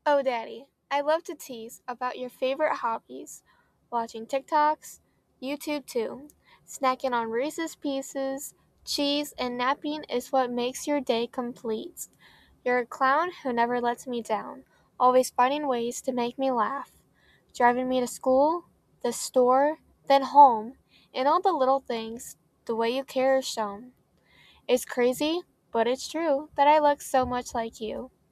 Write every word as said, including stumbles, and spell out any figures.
Oh, Daddy, I love to tease about your favorite hobbies. Watching TikToks, YouTube too. Snacking on Reese's Pieces, cheese, and napping is what makes your day complete. You're a clown who never lets me down, always finding ways to make me laugh. Driving me to school, the store, then home, and all the little things, the way you care is shown. It's crazy, but it's true that I look so much like you.